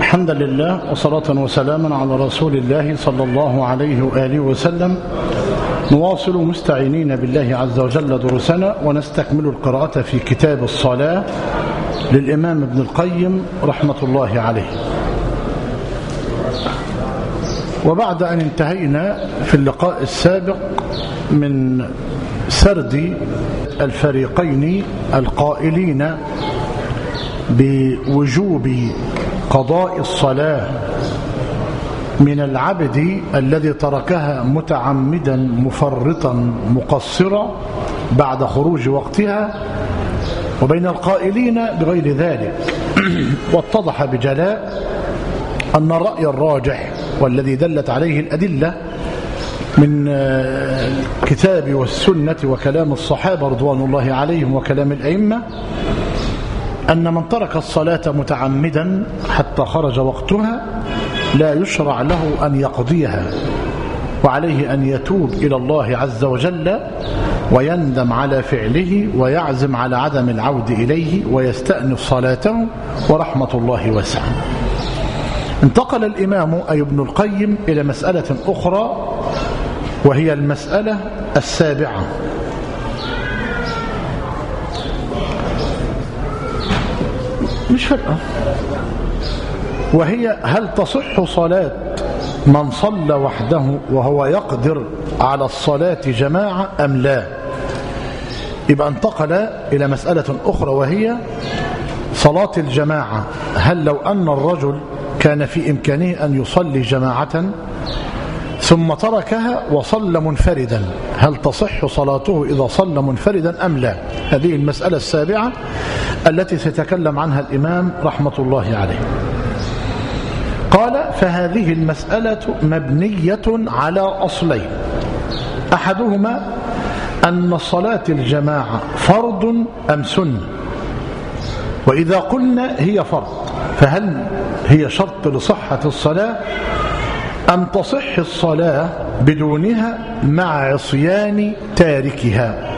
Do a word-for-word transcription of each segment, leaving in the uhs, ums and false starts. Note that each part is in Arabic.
الحمد لله وصلاة وسلاما على رسول الله صلى الله عليه وآله وسلم. نواصل مستعينين بالله عز وجل دروسنا ونستكمل القراءة في كتاب الصلاة للإمام ابن القيم رحمة الله عليه. وبعد أن انتهينا في اللقاء السابق من سرد الفريقين القائلين بوجوب قضاء الصلاة من العبد الذي تركها متعمدا مفرطا مقصرا بعد خروج وقتها، وبين القائلين بغير ذلك. واتضح بجلاء أن الرأي الراجح والذي دلت عليه الأدلة من الكتاب والسنة وكلام الصحابة رضوان الله عليهم وكلام الأئمة أن من ترك الصلاة متعمدا حتى خرج وقتها لا يشرع له أن يقضيها، وعليه أن يتوب إلى الله عز وجل ويندم على فعله ويعزم على عدم العود إليه ويستأنف صلاته، ورحمة الله واسعة. انتقل الإمام أي ابن القيم إلى مسألة أخرى، وهي المسألة السابعة، مش فارقة، وهي هل تصح صلاة من صلى وحده وهو يقدر على الصلاة جماعة أم لا؟ يبقى انتقل إلى مسألة أخرى، وهي صلاة الجماعة. هل لو أن الرجل كان في إمكانه أن يصلي جماعة ثم تركها وصلى منفردا، هل تصح صلاته إذا صلى منفردا أم لا؟ هذه المسألة السابعة التي سيتكلم عنها الإمام رحمة الله عليه. قال: فهذه المسألة مبنية على أصلين، أحدهما أن صلاة الجماعة فرض أم سنة، وإذا قلنا هي فرض فهل هي شرط لصحة الصلاة أم تصح الصلاة بدونها مع عصيان تاركها؟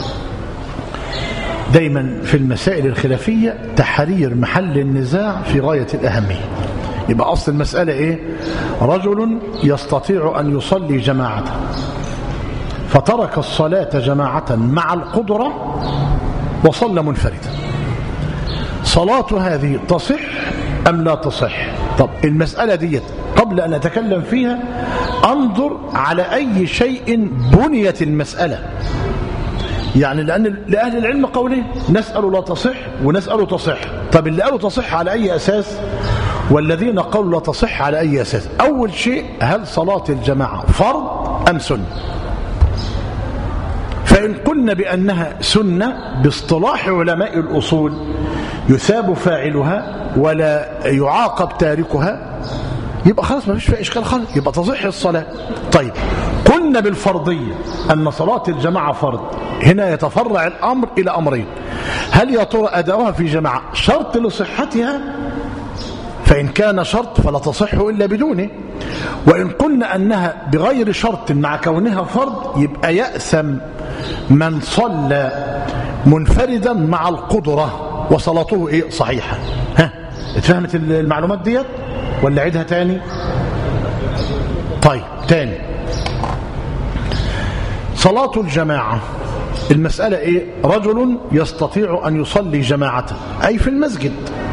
دايما في المسائل الخلافية تحرير محل النزاع في غاية الأهمية. يبقى أصل المسألة إيه؟ رجل يستطيع أن يصلي جماعة فترك الصلاة جماعة مع القدرة وصلى منفردا، صلاة هذه تصح أم لا تصح؟ طب المسألة دي قبل أن أتكلم فيها أنظر على أي شيء بنيت المسألة، يعني لأن لأهل العلم قولين، نسأل لا تصح ونسأل تصح. طب اللي قالوا تصح على أي أساس والذين قالوا لا تصح على أي أساس؟ أول شيء، هل صلاة الجماعة فرض أم سنة؟ فإن قلنا بأنها سنة باصطلاح علماء الأصول يثاب فاعلها ولا يعاقب تاركها، يبقى خلاص ما فيش فيها إشكال خالص، يبقى تصح الصلاة. طيب قلنا بالفرضية أن صلاة الجماعة فرض، هنا يتفرع الأمر إلى أمرين: هل يا ترى أداؤها في جماعة شرط لصحتها؟ فإن كان شرط فلا تصح إلا بدونه. وإن قلنا أنها بغير شرط مع كونها فرض، يبقى يأثم من صلى منفردا مع القدرة وصلاته إيه؟ صحيحة. ها اتفهمت المعلومات ديت ولا عيدها تاني؟ طيب تاني، صلاة الجماعة المسألة إيه؟ رجل يستطيع أن يصلي جماعة أي في المسجد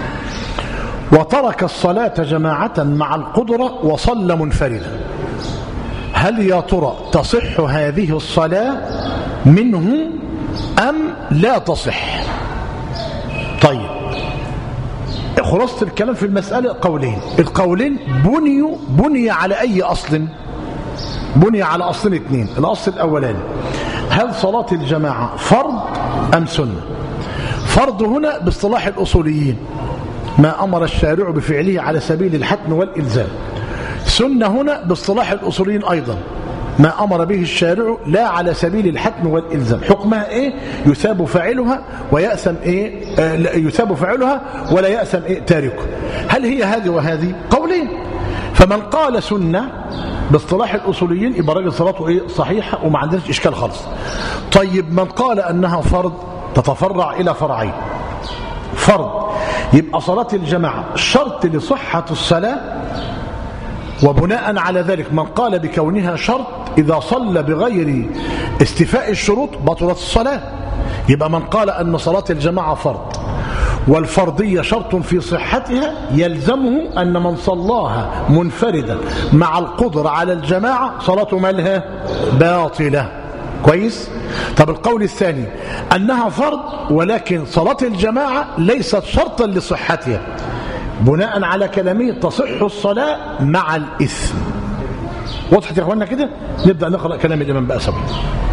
وترك الصلاة جماعة مع القدرة وصلى منفردا، هل يا ترى تصح هذه الصلاة منه أم لا تصح؟ طيب خلاصة الكلام في المسألة قولين، القولين بنيوا بني على أي أصل؟ بني على أصل اثنين. الأصل الأولاني، هل صلاة الجماعة فرض أم سنة؟ فرض هنا باصطلاح الأصوليين ما أمر الشارع بفعله على سبيل الحتم والإلزام. سنة هنا باصطلاح الأصوليين أيضا ما أمر به الشارع لا على سبيل الحتم والإلزام. حكمها إيه؟ يثاب فاعلها ويأثم إيه؟ آه يثاب فاعلها ولا يأثم إيه؟ تاركه. هل هي هذه وهذه؟ قولين. فمن قال سنة باصطلاح الأصوليين يبقى راجل صلاته إيه؟ صحيحة وما عندناش إشكال خالص. طيب من قال أنها فرض تتفرع إلى فرعين: فرض يبقى صلاة الجماعة شرط لصحة الصلاة، وبناء على ذلك من قال بكونها شرط إذا صلى بغير استيفاء الشروط بطلت الصلاة. يبقى من قال أن صلاة الجماعة فرض والفرضية شرط في صحتها يلزمه أن من صلاها منفردا مع القدرة على الجماعة صلاته مالها باطلة. كويس؟ طب القول الثاني أنها فرض ولكن صلاة الجماعة ليست شرطا لصحتها، بناء على كلامه تصح الصلاة مع الإثم. وضحت يا أخوانا كده؟ نبدأ نقرأ كلام الإمام بقى سبب.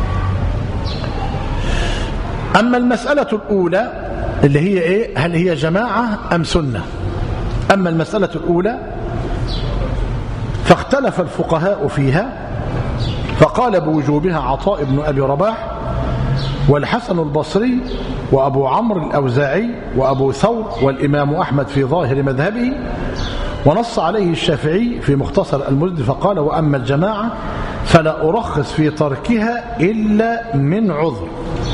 أما المسألة الأولى اللي هي إيه؟ هل هي جماعة أم سنة؟ أما المسألة الأولى فاختلف الفقهاء فيها، فقال بوجوبها عطاء بن أبي رباح والحسن البصري وأبو عمرو الأوزاعي وأبو ثور والإمام أحمد في ظاهر مذهبه، ونص عليه الشافعي في مختصر المزد فقال وأما الجماعة فلا أرخص في تركها إلا من عذر.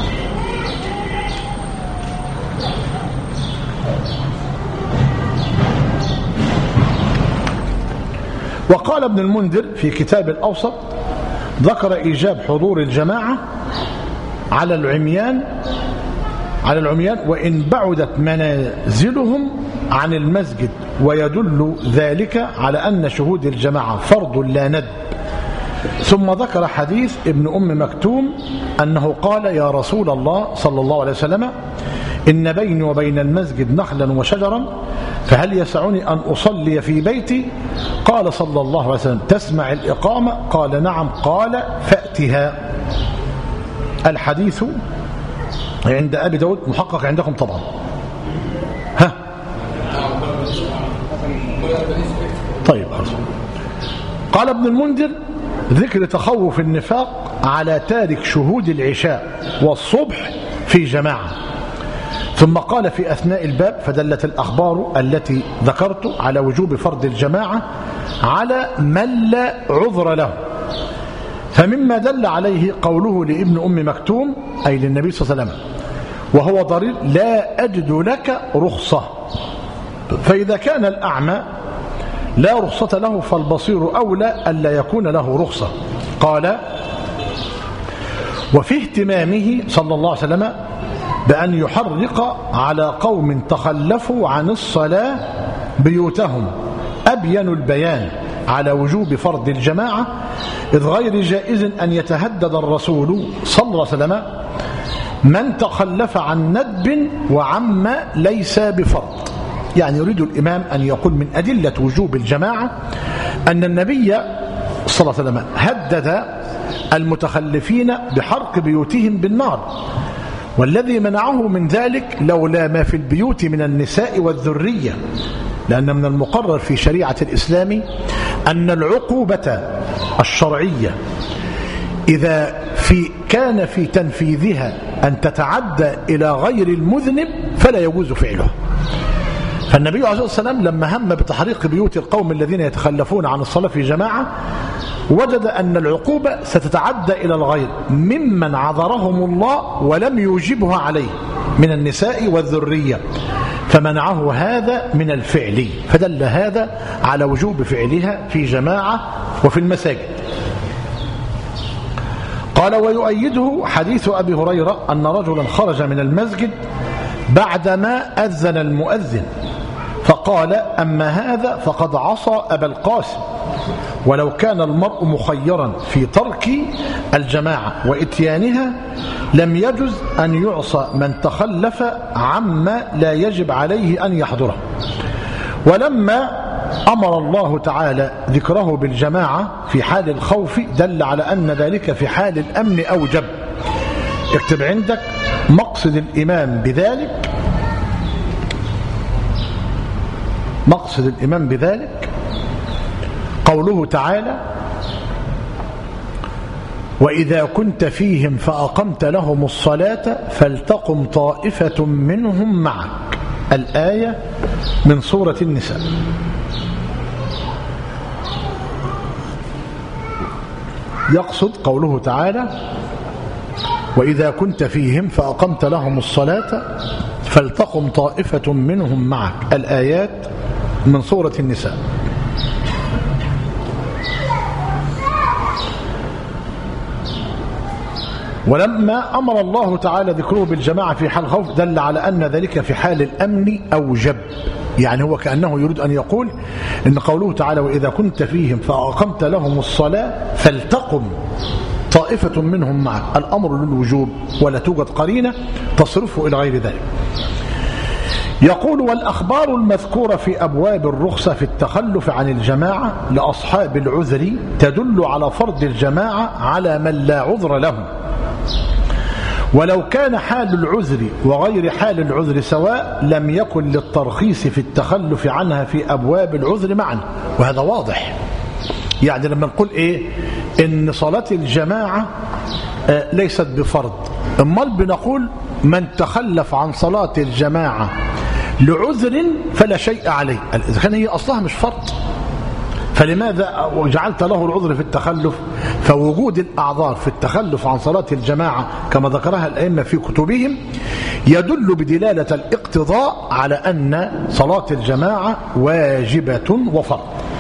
وقال ابن المنذر في كتاب الأوسط ذكر إيجاب حضور الجماعة على العميان على العميان وإن بعدت منازلهم عن المسجد، ويدل ذلك على أن شهود الجماعة فرض لا ند. ثم ذكر حديث ابن أم مكتوم أنه قال يا رسول الله صلى الله عليه وسلم إن بيني وبين المسجد نخلا وشجرا فهل يسعني أن أصلي في بيتي؟ قال صلى الله عليه وسلم تسمع الإقامة؟ قال نعم. قال فأتها. الحديث عند أبي داود محقق عندكم طبعا. ها طيب. قال ابن المنذر ذكر تخوف النفاق على تارك شهود العشاء والصبح في جماعة. ثم قال في أثناء الباب فدلت الأخبار التي ذكرت على وجوب فرض الجماعة على من لا عذر له، فمما دل عليه قوله لابن أم مكتوم أي للنبي صلى الله عليه وسلم وهو ضرير لا أجد لك رخصة. فإذا كان الأعمى لا رخصة له فالبصير أولى ألا يكون له رخصة. قال وفي اهتمامه صلى الله عليه وسلم بأن يحرق على قوم تخلفوا عن الصلاة بيوتهم أبين البيان على وجوب فرض الجماعة، إذ غير جائز أن يتهدد الرسول صلى الله عليه وسلم من تخلف عن ندب وعما ليس بفرض. يعني يريد الإمام أن يقول من أدلة وجوب الجماعة أن النبي صلى الله عليه وسلم هدد المتخلفين بحرق بيوتهم بالنار، والذي منعه من ذلك لولا ما في البيوت من النساء والذرية، لأن من المقرر في شريعة الإسلام أن العقوبة الشرعية إذا في كان في تنفيذها أن تتعدى إلى غير المذنب فلا يجوز فعلها. فالنبي عليه الصلاة والسلام لما هم بتحريق بيوت القوم الذين يتخلفون عن الصلاة في جماعة وجد أن العقوبة ستتعدى إلى الغير ممن عذرهم الله ولم يوجبها عليه من النساء والذرية، فمنعه هذا من الفعل، فدل هذا على وجوب فعلها في جماعة وفي المساجد. قال ويؤيده حديث أبي هريرة أن رجلا خرج من المسجد بعدما أذن المؤذن فقال أما هذا فقد عصى أبا القاسم، ولو كان المرء مخيرا في ترك الجماعة وإتيانها لم يجز أن يعصى من تخلف عما لا يجب عليه أن يحضره. ولما أمر الله تعالى ذكره بالجماعة في حال الخوف دل على أن ذلك في حال الأمن أوجب. اكتب عندك مقصد الإمام بذلك مقصد الإمام بذلك قوله تعالى وإذا كنت فيهم فأقمت لهم الصلاة فلتقم طائفة منهم معك. الآية من سورة النساء. يقصد قوله تعالى وإذا كنت فيهم فأقمت لهم الصلاة فلتقم طائفة منهم معك. الآيات من سورة النساء. ولما أمر الله تعالى ذكره بالجماعة في حال الخوف دل على أن ذلك في حال الأمن أوجب. يعني هو كأنه يريد أن يقول إن قوله تعالى وإذا كنت فيهم فأقمت لهم الصلاة فلتقم طائفة منهم معك، الأمر للوجوب ولا توجد قرينة تصرفه إلى غير ذلك. يقول والأخبار المذكورة في أبواب الرخصة في التخلف عن الجماعة لأصحاب العذر تدل على فرض الجماعة على من لا عذر لهم، ولو كان حال العذر وغير حال العذر سواء لم يكن للترخيص في التخلف عنها في أبواب العذر معا. وهذا واضح. يعني لما نقول إيه إن صلاة الجماعة آه ليست بفرض، امال بنقول من تخلف عن صلاة الجماعة لعذر فلا شيء عليه. إذا كان هي أصلها مش فرض فلماذا جعلت له العذر في التخلف؟ فوجود الأعذار في التخلف عن صلاة الجماعة كما ذكرها الأئمة في كتبهم يدل بدلالة الاقتضاء على أن صلاة الجماعة واجبة وفرض.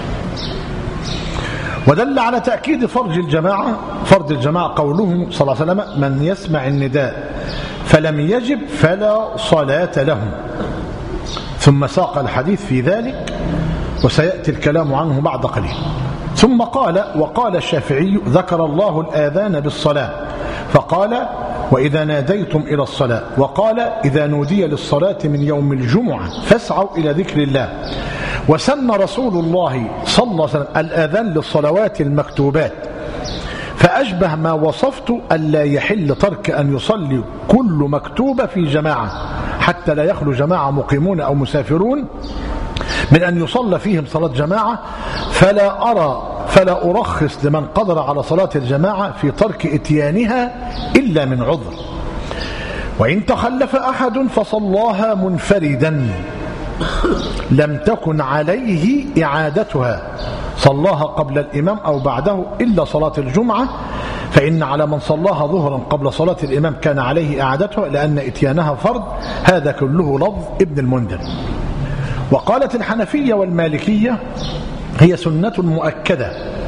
ودل على تأكيد فرض الجماعة فرض الجماعة قوله صلى الله عليه وسلم من يسمع النداء فلم يجب فلا صلاة له. ثم ساق الحديث في ذلك وسيأتي الكلام عنه بعد قليل. ثم قال وقال الشافعي ذكر الله الآذان بالصلاة فقال وإذا ناديتم إلى الصلاة، وقال إذا نودي للصلاة من يوم الجمعة فاسعوا إلى ذكر الله. وسن رسول الله صلى الله عليه وسلم الآذان للصلوات المكتوبات، فأشبه ما وصفت ألا يحل ترك أن يصلي كل مكتوبة في جماعة حتى لا يخلو جماعة مقيمون أو مسافرون من أن يصلى فيهم صلاة جماعة، فلا أرى فلا أرخص لمن قدر على صلاة الجماعة في ترك إتيانها إلا من عذر. وإن تخلف أحد فصلاها منفردا لم تكن عليه إعادتها، صلاها قبل الإمام أو بعده إلا صلاة الجمعة، فإن على من صلاها ظهرا قبل صلاة الإمام كان عليه إعادتها لأن إتيانها فرض. هذا كله لفظ ابن المنذر. وقالت الحنفية والمالكية هي سنة مؤكدة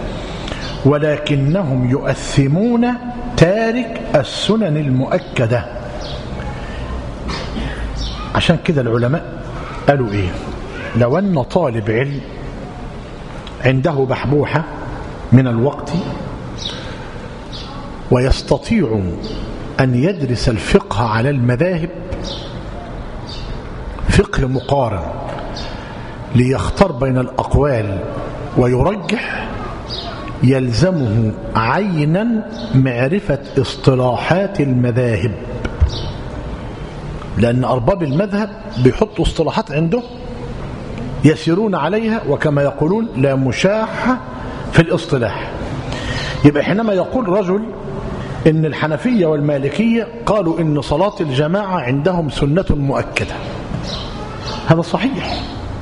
ولكنهم يؤثمون تارك السنن المؤكدة. عشان كده العلماء قالوا إيه؟ لو أن طالب علم عنده بحبوحة من الوقت ويستطيع أن يدرس الفقه على المذاهب فقه مقارن ليختار بين الأقوال ويرجح، يلزمه عينا معرفة اصطلاحات المذاهب، لأن أرباب المذهب بيحطوا اصطلاحات عنده يسيرون عليها، وكما يقولون لا مشاحة في الاصطلاح. يبقى حينما يقول رجل إن الحنفية والمالكية قالوا إن صلاة الجماعة عندهم سنة مؤكدة، هذا صحيح،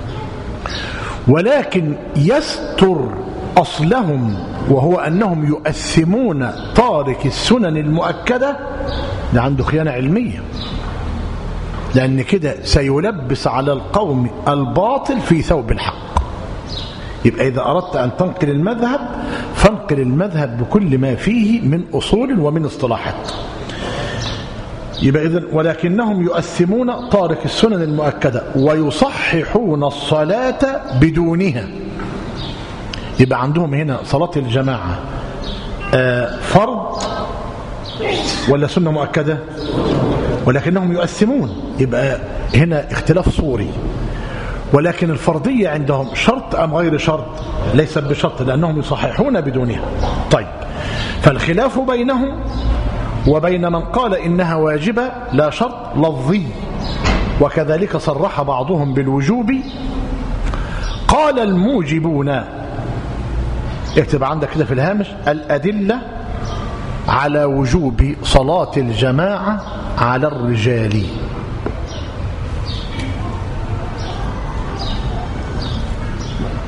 ولكن يستر أصلهم وهو أنهم يؤثمون تارك السنن المؤكدة، ده عنده خيانة علمية، لأن كده سيلبس على القوم الباطل في ثوب الحق. يبقى إذا أردت أن تنقل المذهب فانقل المذهب بكل ما فيه من أصول ومن اصطلاحات. يبقى إذن ولكنهم يؤثمون تارك السنن المؤكدة ويصححون الصلاة بدونها. يبقى عندهم هنا صلاة الجماعة فرض ولا سنة مؤكدة، ولكنهم يؤثمون. يبقى هنا اختلاف صوري. ولكن الفرضية عندهم شرط أم غير شرط؟ ليست بشرط لأنهم يصححون بدونها. طيب، فالخلاف بينهم وبين من قال إنها واجبة لا شرط لفظي، وكذلك صرح بعضهم بالوجوب. قال الموجبون، اكتب عندك كده في الهامش الأدلة على وجوب صلاة الجماعة على الرجال.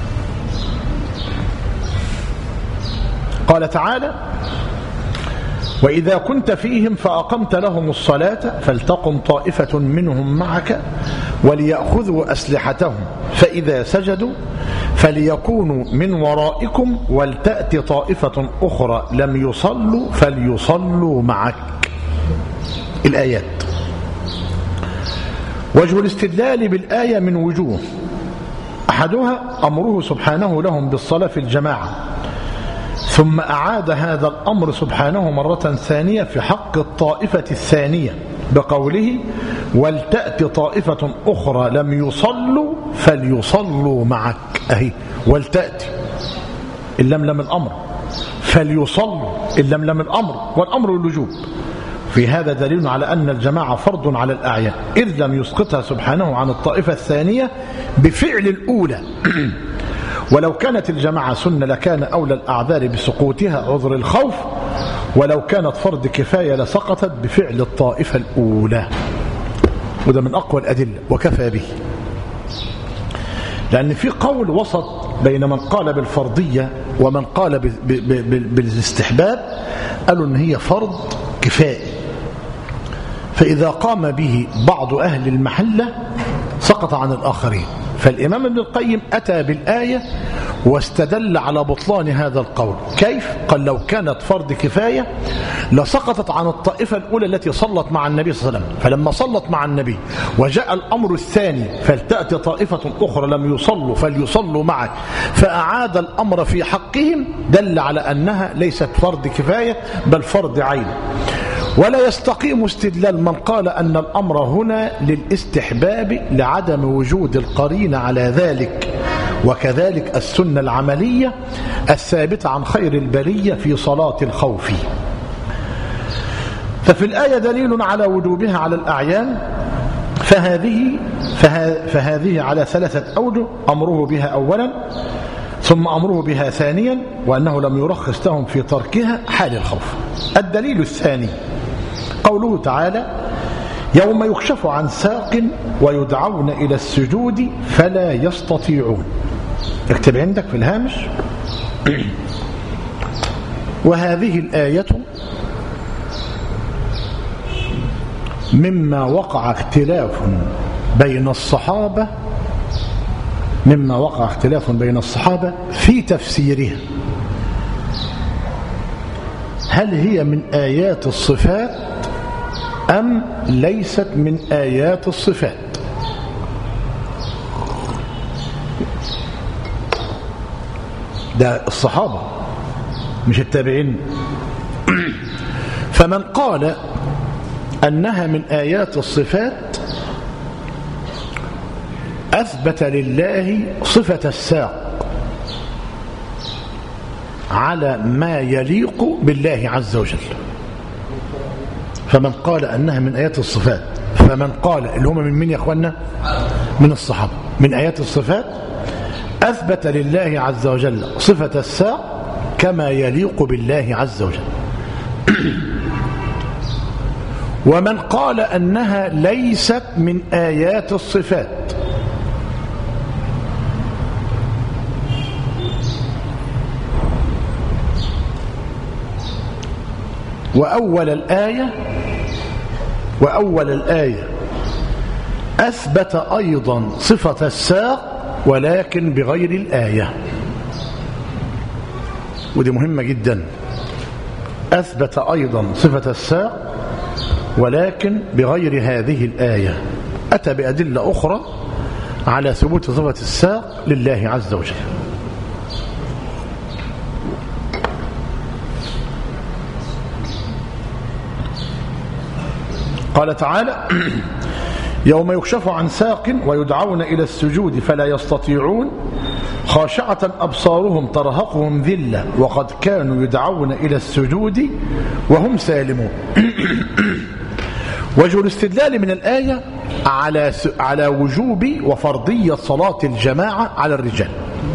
قال تعالى وإذا كنت فيهم فأقمت لهم الصلاة فلتقم طائفة منهم معك وليأخذوا أسلحتهم فإذا سجدوا فليكونوا من ورائكم ولتأت طائفة أخرى لم يصلوا فليصلوا معك. الآيات. وجه الاستدلال بالآية من وجوه، أحدها أمره سبحانه لهم بالصلاة في الجماعة، ثم أعاد هذا الأمر سبحانه مرة ثانية في حق الطائفة الثانية بقوله ولتأت طائفة أخرى لم يصلوا فليصلوا معك. أهي ولتأتي اللملم الأمر، فليصلوا اللملم الأمر، والأمر اللجوب. في هذا دليل على أن الجماعة فرض على الأعيان إذ لم يسقطها سبحانه عن الطائفة الثانية بفعل الأولى. ولو كانت الجماعة سنة لكان أولى الأعذار بسقوطها عذر الخوف، ولو كانت فرض كفاية لسقطت بفعل الطائفة الأولى. وده من أقوى الأدلة وكفى به، لأن في قول وسط بين من قال بالفرضية ومن قال بالاستحباب، قالوا أن هي فرض كفائي، فإذا قام به بعض أهل المحلة سقط عن الآخرين. فالإمام ابن القيم أتى بالآية واستدل على بطلان هذا القول. كيف؟ قال لو كانت فرض كفاية لسقطت عن الطائفة الأولى التي صلت مع النبي صلى الله عليه وسلم، فلما صلت مع النبي وجاء الأمر الثاني فلتأتي طائفة أخرى لم يصلوا فليصلوا معك فأعاد الأمر في حقهم، دل على أنها ليست فرض كفاية بل فرض عين. ولا يستقيم استدلال من قال أن الأمر هنا للاستحباب لعدم وجود القرين على ذلك، وكذلك السنة العملية الثابتة عن خير البرية في صلاة الخوف. ففي الآية دليل على وجوبها على الأعيان، فهذه, فه فهذه على ثلاثة أوجه: أمره بها أولا، ثم أمره بها ثانيا، وأنه لم يرخص لهم في تركها حال الخوف. الدليل الثاني قوله تعالى: يوم يكشف عن ساق ويدعون إلى السجود فلا يستطيعون. اكتب عندك في الهامش: وهذه الآية مما وقع اختلاف بين الصحابة مما وقع اختلاف بين الصحابة في تفسيرها، هل هي من آيات الصفات أم ليست من آيات الصفات؟ ده الصحابة مش التابعين. فمن قال أنها من آيات الصفات أثبت لله صفة الساق على ما يليق بالله عز وجل. فمن قال أنها من آيات الصفات، فمن قال اللي هم من من يا أخوانا؟ من الصحابة. من آيات الصفات أثبت لله عز وجل صفة الساق كما يليق بالله عز وجل. ومن قال أنها ليست من آيات الصفات وأول الآية وأول الآية أثبت أيضا صفة الساق ولكن بغير الآية، ودي مهمة جدا. أثبت أيضا صفة الساق ولكن بغير هذه الآية، أتى بأدلة أخرى على ثبوت صفة الساق لله عز وجل. قال تعالى: يوم يكشف عن ساق ويدعون إلى السجود فلا يستطيعون خاشعة أبصارهم ترهقهم ذلة وقد كانوا يدعون إلى السجود وهم سالمون. وجه الاستدلال من الآية على على وجوب وفرضية صلاة الجماعة على الرجال.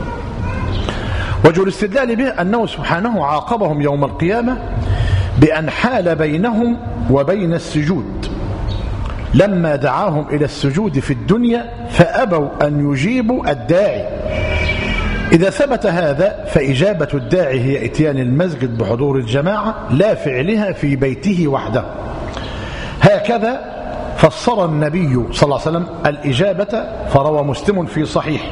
وجه الاستدلال به أنه سبحانه عاقبهم يوم القيامة بأن حال بينهم وبين السجود لما دعاهم إلى السجود في الدنيا فأبوا أن يجيبوا الداعي، إذا ثبت هذا فإجابة الداعي هي إتيان المسجد بحضور الجماعة لا فعلها في بيته وحده. هكذا فسر النبي صلى الله عليه وسلم الإجابة، فروى مسلم في صحيح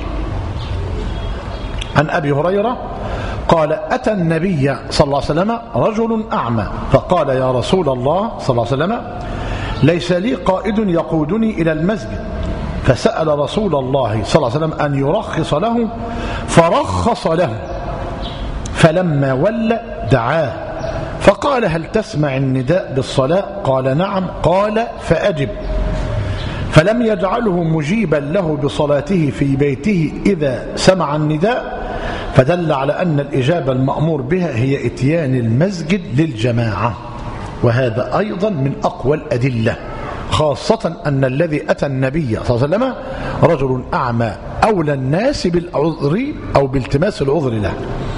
عن أبي هريرة قال: أتى النبي صلى الله عليه وسلم رجل أعمى فقال: يا رسول الله صلى الله عليه وسلم ليس لي قائد يقودني إلى المسجد، فسأل رسول الله صلى الله عليه وسلم أن يرخص له فرخص له، فلما ولى دعاه فقال: هل تسمع النداء بالصلاة؟ قال: نعم. قال: فأجب. فلم يجعله مجيبا له بصلاته في بيته إذا سمع النداء، فدل على أن الإجابة المأمور بها هي إتيان المسجد للجماعة، وهذا أيضا من أقوى الأدلة، خاصة أن الذي أتى النبي صلى الله عليه وسلم رجل أعمى أولى الناس بالعذر أو بالتماس العذر له.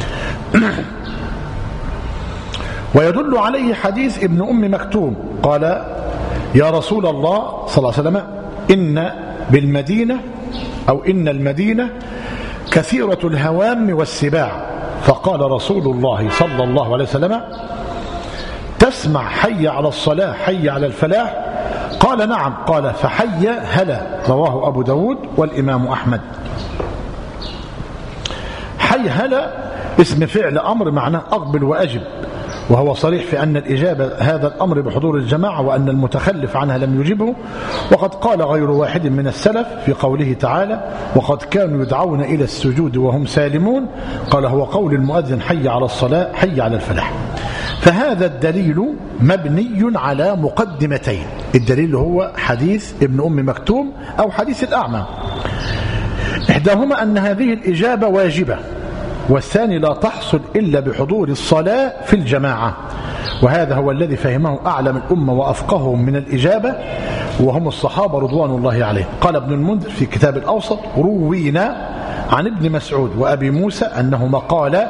ويدل عليه حديث ابن أم مكتوم قال: يا رسول الله صلى الله عليه وسلم إن بالمدينة أو إن المدينة كثيرة الهوام والسباع، فقال رسول الله صلى الله عليه وسلم: تسمع حي على الصلاة حي على الفلاح؟ قال: نعم. قال: فحي هلا. رواه أبو داود والإمام أحمد. حي هلا اسم فعل أمر معناه أقبل وأجب، وهو صريح في أن الإجابة هذا الأمر بحضور الجماعة، وأن المتخلف عنها لم يجبه. وقد قال غير واحد من السلف في قوله تعالى: وقد كانوا يدعون إلى السجود وهم سالمون، قال: هو قول المؤذن حي على الصلاة حي على الفلاح. فهذا الدليل مبني على مقدمتين. الدليل هو حديث ابن أم مكتوم أو حديث الأعمى، إحداهما أن هذه الإجابة واجبة، والثاني لا تحصل إلا بحضور الصلاة في الجماعة، وهذا هو الذي فهمه أعلم الأمة وأفقههم من الإجابة، وهم الصحابة رضوان الله عليهم. قال ابن المنذر في كتاب الأوسط: روينا عن ابن مسعود وأبي موسى أنهما قال: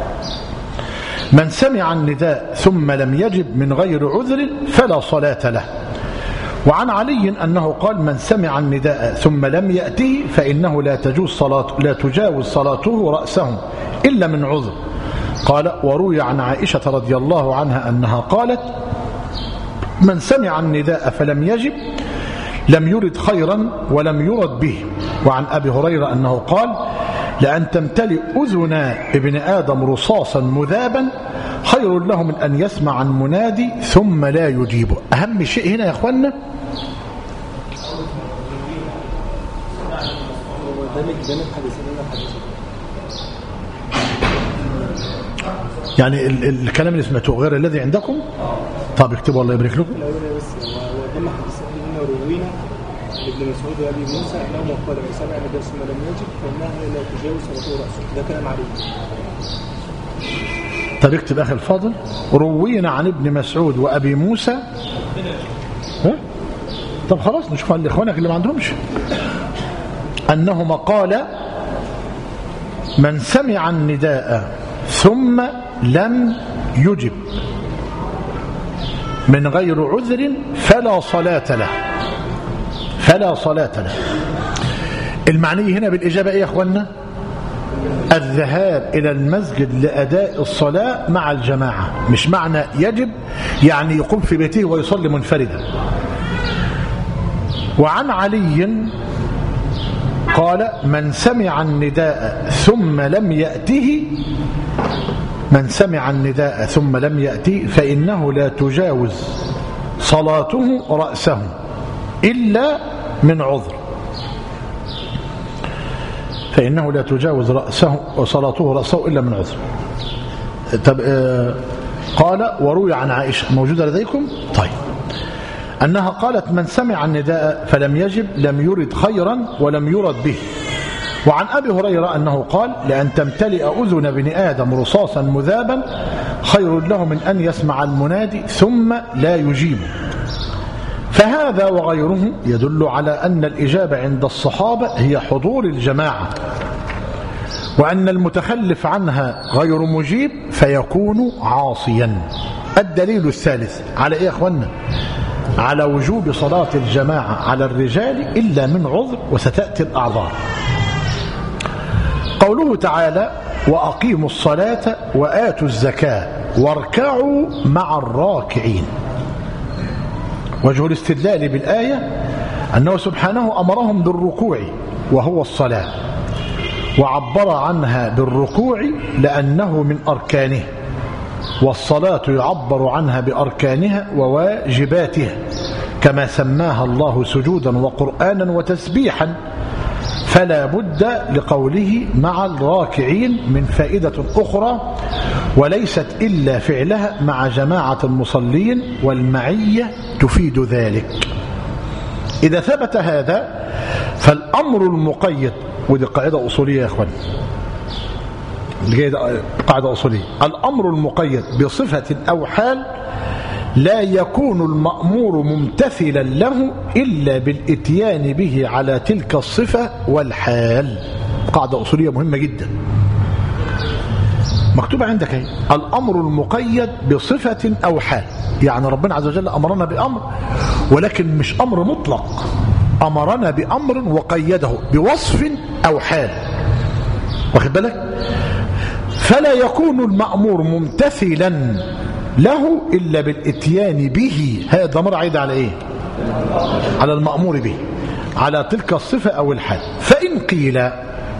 من سمع النداء ثم لم يجب من غير عذر فلا صلاة له. وعن علي أنه قال: من سمع النداء ثم لم يأته فإنه لا تجوز صلاة لا تجاوز صلاته رأسه إلا من عذر. قال: وروي عن عائشة رضي الله عنها أنها قالت: من سمع النداء فلم يجب لم يرد خيرا ولم يرد به. وعن أبي هريرة أنه قال: لأن تمتلئ أذن ابن آدم رصاصا مذابا خير له من أن يسمع عن منادي ثم لا يجيبه. أهم شيء هنا يا أخوانا يعني ال ال الكلام اللي سمعته غير الذي عندكم. طب اكتبوا الله يبارك لكم. ابن مسعود وابي موسى انه قال: من سمع النداء ثم لم يجب فانها لا تجاوز صلاته راسه. ده كلام عليه. طب اكتب اخي الفاضل: روينا عن ابن مسعود وابي موسى. ها؟ طب خلاص نشوف على اخوانك اللي ما عندهمش. انهما قال: من سمع النداء ثم لم يجب من غير عذر فلا صلاة له فلا صلاة له. المعني هنا بالإجابة إيه يا أخوانا؟ الذهاب إلى المسجد لأداء الصلاة مع الجماعة، مش معنى يجب يعني يقوم في بيته ويصلي منفردا. وعن علي قال: من سمع النداء ثم لم يأته من سمع النداء ثم لم يأته فإنه لا تجاوز صلاته رأسه إلا من عذر فإنه لا تجاوز رأسه وصلاته رأسه إلا من عذر. طب آه قال: وروي عن عائشة موجودة لديكم؟ طيب، أنها قالت: من سمع النداء فلم يجب لم يرد خيرا ولم يرد به. وعن أبي هريرة أنه قال: لأن تمتلئ أذن ابن آدم رصاصا مذابا خير له من أن يسمع المنادي ثم لا يجيب. فهذا وغيره يدل على أن الإجابة عند الصحابة هي حضور الجماعة، وأن المتخلف عنها غير مجيب فيكون عاصيا. الدليل الثالث على إيه يا أخوانا؟ على وجوب صلاة الجماعة على الرجال إلا من عذر، وستأتي الأعذار. قوله تعالى وأقيموا الصلاة وآتوا الزكاة واركعوا مع الراكعين. وجه الاستدلال بالآية أنه سبحانه أمرهم بالركوع وهو الصلاة، وعبر عنها بالركوع لأنه من أركانه، والصلاة يعبر عنها بأركانها وواجباتها كما سماها الله سجودا وقرآنا وتسبيحا، فلا بد لقوله مع الراكعين من فائدة أخرى وليست إلا فعلها مع جماعة المصلين، والمعية تفيد ذلك. إذا ثبت هذا فالأمر المقيد، ودي قاعدة أصولية يا أخوان، قاعدة أصولية، الأمر المقيد بصفة أو حال لا يكون المأمور ممتثلا له إلا بالإتيان به على تلك الصفة والحال. قاعدة أصولية مهمة جدا مكتوبة عندك هي. الأمر المقيد بصفة أو حال، يعني ربنا عز وجل أمرنا بأمر ولكن مش أمر مطلق، أمرنا بأمر وقيده بوصف أو حال، واخد بالك؟ فلا يكون المأمور ممتثلا له إلا بالإتيان به. هذا ضمير عايد على إيه؟ على المأمور به، على تلك الصفة أو الحال. فإن قيل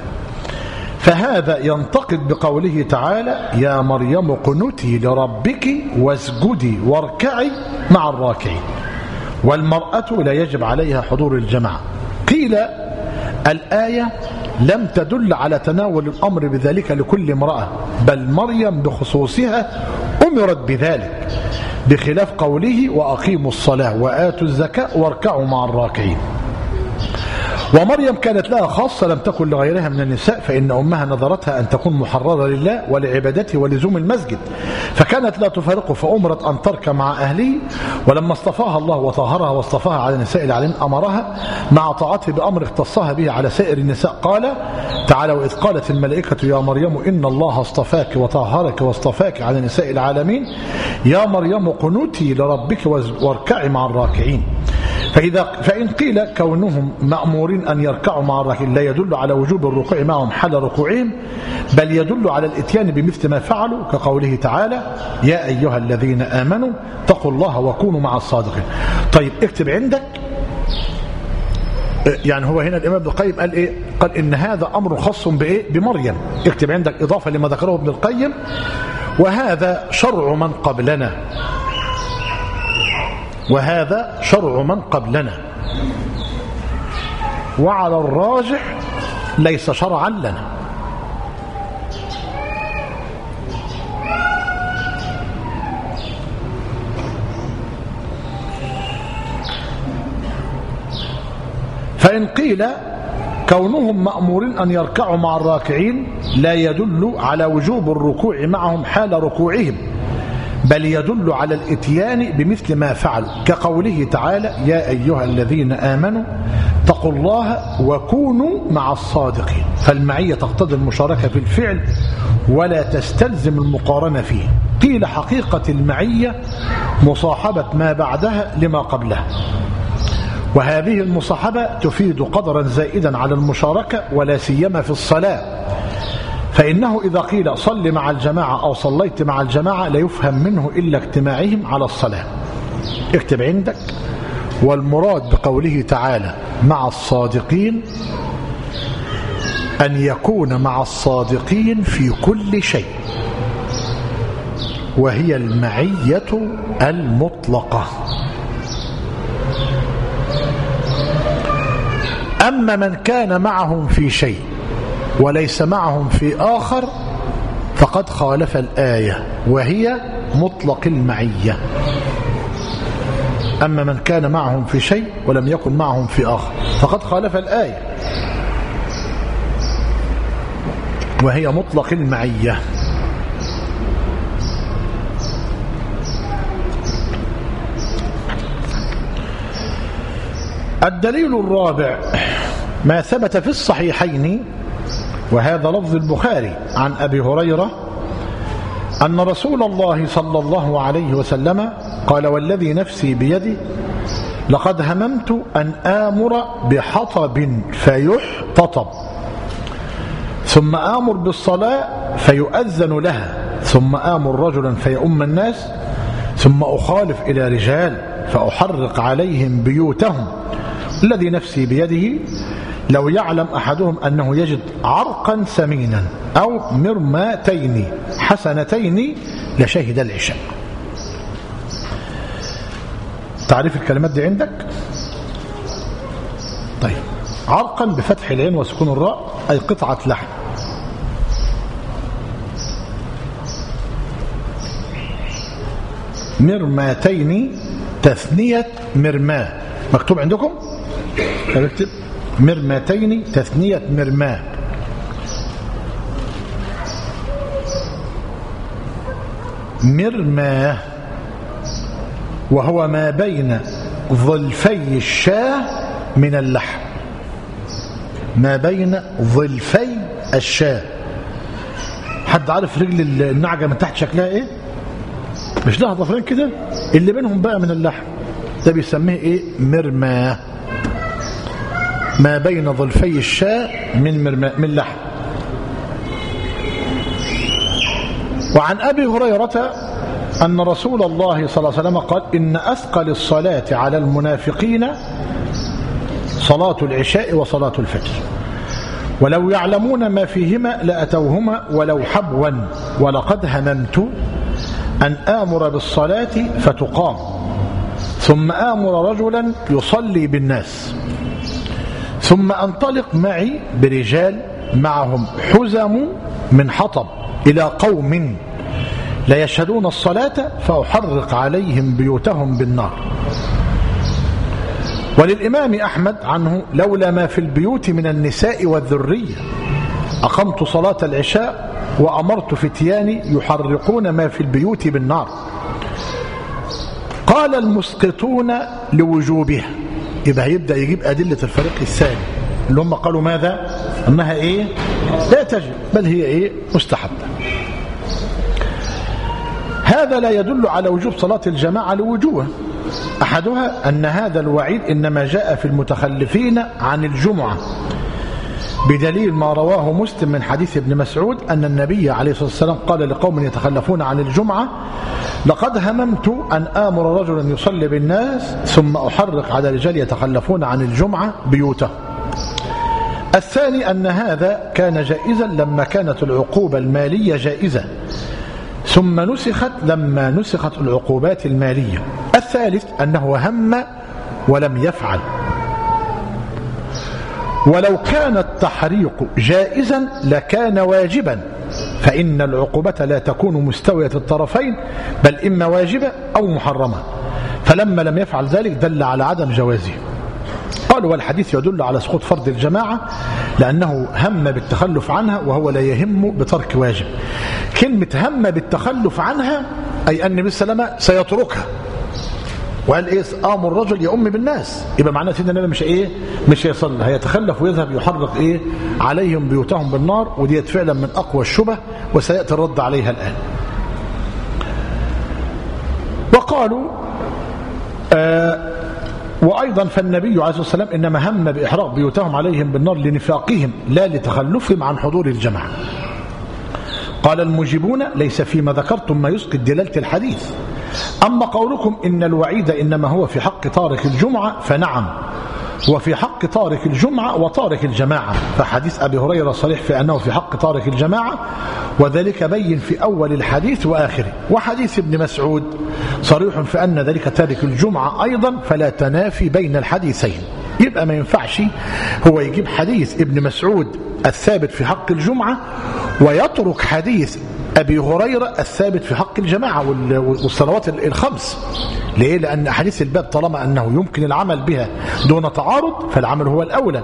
فهذا ينتقد بقوله تعالى يا مريم اقنتي لربك واسجدي واركعي مع الراكعين، والمرأة لا يجب عليها حضور الجماعة. قيل الآية لم تدل على تناول الأمر بذلك لكل امرأة، بل مريم بخصوصها أمرت بذلك، بخلاف قوله وأقيموا الصلاة وآتوا الزكاة واركعوا مع الراكعين. ومريم كانت لها خاصة لم تكن لغيرها من النساء، فإن أمها نظرتها أن تكون محررة لله ولعبادته ولزوم المسجد، فكانت لا تفارقه، فأمرت أن تركع مع أهله. ولما اصطفاها الله وطهرها واصطفاها على نساء العالمين أمرها مع طاعته بأمر اختصها به على سائر النساء. قال تعالى وإذ قالت الملائكة يا مريم إن الله اصطفاك وطهرك واصطفاك على نساء العالمين يا مريم قنوتي لربك واركعي مع الراكعين. فإذا فإن قيل كونهم مأمورين أن يركعوا مع الراكعين لا يدل على وجوب الركوع معهم حال ركوعهم، بل يدل على الاتيان بمثل ما فعلوا، كقوله تعالى يا أيها الذين آمنوا اتقوا الله وكونوا مع الصادقين. طيب اكتب عندك، يعني هو هنا الإمام ابن القيم قال إيه؟ قال إن هذا أمر خاص بإيه؟ بمريم. اكتب عندك إضافة لما ذكره ابن القيم وهذا شرع من قبلنا، وهذا شرع من قبلنا، وعلى الراجح ليس شرعا لنا. فإن قيل كونهم مأمورين أن يركعوا مع الراكعين لا يدل على وجوب الركوع معهم حال ركوعهم، بل يدل على الاتيان بمثل ما فعلوا، كقوله تعالى يا أيها الذين آمنوا اتقوا الله وكونوا مع الصادقين. فالمعية تقتضي المشاركة في الفعل ولا تستلزم المقارنة فيه. قيل حقيقة المعية مصاحبة ما بعدها لما قبلها، وهذه المصاحبة تفيد قدرا زائدا على المشاركة ولا سيما في الصلاة، فإنه إذا قيل صل مع الجماعة أو صليت مع الجماعة لا يفهم منه إلا اجتماعهم على الصلاة. اكتب عندك والمراد بقوله تعالى مع الصادقين أن يكون مع الصادقين في كل شيء، وهي المعية المطلقة. أما من كان معهم في شيء وليس معهم في آخر فقد خالف الآية، وهي مطلق المعية. أما من كان معهم في شيء ولم يكن معهم في آخر فقد خالف الآية، وهي مطلق المعية. الدليل الرابع ما ثبت في الصحيحين، وهذا لفظ البخاري عن أبي هريرة أن رسول الله صلى الله عليه وسلم قال والذي نفسي بيده لقد هممت أن آمر بحطب فيحتطب ثم آمر بالصلاة فيؤذن لها ثم آمر رجلا فيؤم الناس ثم أخالف إلى رجال فأحرق عليهم بيوتهم الذي نفسي بيده لو يعلم أحدهم أنه يجد عرقا ثمينا أو مرماتين حسنتين لشهد العشاء. تعريف الكلمات دي عندك؟ طيب، عرقا بفتح العين وسكون الراء أي قطعة لحم. مرماتين تثنية مرماه، مكتوب عندكم؟ اكتب مرماتين تثنية مرماه. مرماه وهو ما بين ظلفي الشاة من اللحم، ما بين ظلفي الشاة. حد عارف رجل النعجة من تحت شكلها ايه؟ مش لها ظفرين كده؟ اللي بينهم بقى من اللحم ده بيسميه ايه؟ مرماه، ما بين ظلفي الشاة من مرماه من لحم. وعن أبي هريرة أن رسول الله صلى الله عليه وسلم قال إن أثقل الصلاة على المنافقين صلاة العشاء وصلاة الفجر ولو يعلمون ما فيهما لأتوهما ولو حبوا ولقد هممت أن آمر بالصلاة فتقام ثم آمر رجلا يصلي بالناس ثم أنطلق معي برجال معهم حزم من حطب إلى قوم لا يشهدون الصلاة فأحرق عليهم بيوتهم بالنار. وللإمام أحمد عنه لولا ما في البيوت من النساء والذرية أقمت صلاة العشاء وأمرت فتياني يحرقون ما في البيوت بالنار. قال المسقطون لوجوبها، يبقى يبدأ يجيب أدلة الفريق الثاني اللي هم قالوا ماذا؟ أنها إيه؟ لا تجب بل هي إيه؟ مستحبة. هذا لا يدل على وجوب صلاة الجماعة لوجوه. أحدها أن هذا الوعيد إنما جاء في المتخلفين عن الجمعة بدليل ما رواه مسلم من حديث ابن مسعود أن النبي عليه الصلاة والسلام قال لقوم يتخلفون عن الجمعة لقد هممت أن آمر رجلا يصلي بالناس ثم أحرق على رجال يتخلفون عن الجمعة بيوته. الثاني أن هذا كان جائزا لما كانت العقوبة المالية جائزة ثم نسخت لما نسخت العقوبات المالية. الثالث أنه هم ولم يفعل. ولو كان التحريق جائزا لكان واجبا فإن العقوبة لا تكون مستوية الطرفين بل إما واجبة أو محرمة، فلما لم يفعل ذلك دل على عدم جوازه. قالوا والحديث يدل على سقوط فرض الجماعة لأنه هم بالتخلف عنها وهو لا يهم بترك واجب. كلمة هم بالتخلف عنها أي أن النبي صلى الله عليه وسلم سيتركها وقال إيه؟ آمر الرجل يؤم بالناس، يبقى معناه سيدنا النبي مش إيه؟ مش هيصلي، هيتخلف ويذهب يحرق إيه؟ عليهم بيوتهم بالنار. وديت فعلا من أقوى الشبه وسيأتي الرد عليها الآن. وقالوا آه وأيضا فالنبي عليه الصلاة والسلام إنما هم بإحراق بيوتهم عليهم بالنار لنفاقهم لا لتخلفهم عن حضور الجماعة. قال المجيبون ليس فيما ذكرتم ما يسقط دلالة الحديث. أما قولكم إن الوعيد إنما هو في حق تارك الجمعة فنعم، وفي حق تارك الجمعة وتارك الجماعة، فحديث أبي هريرة صريح في أنه في حق تارك الجماعة وذلك بين في أول الحديث وآخره، وحديث ابن مسعود صريح في أن ذلك تارك الجمعة أيضا، فلا تنافي بين الحديثين. يبقى ما ينفعش هو يجيب حديث ابن مسعود الثابت في حق الجمعة ويترك حديث أبي هريرة الثابت في حق الجماعة والصلوات الخمس. ليه؟ لأن أحاديث الباب طالما أنه يمكن العمل بها دون تعارض فالعمل هو الأولى.